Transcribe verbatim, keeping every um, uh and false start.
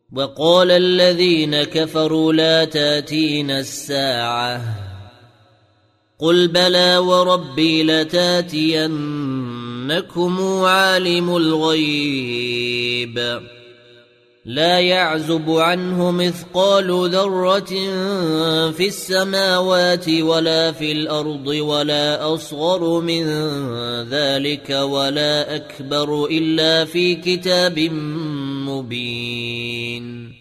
وقال الذين كفروا لا تاتينا الساعة قل بلى وربي لتاتينكم عالم الغيب لا يعزب عنه مثقال ذرة في السماوات ولا في الأرض ولا أصغر من ذلك ولا أكبر إلا في كتاب مبين.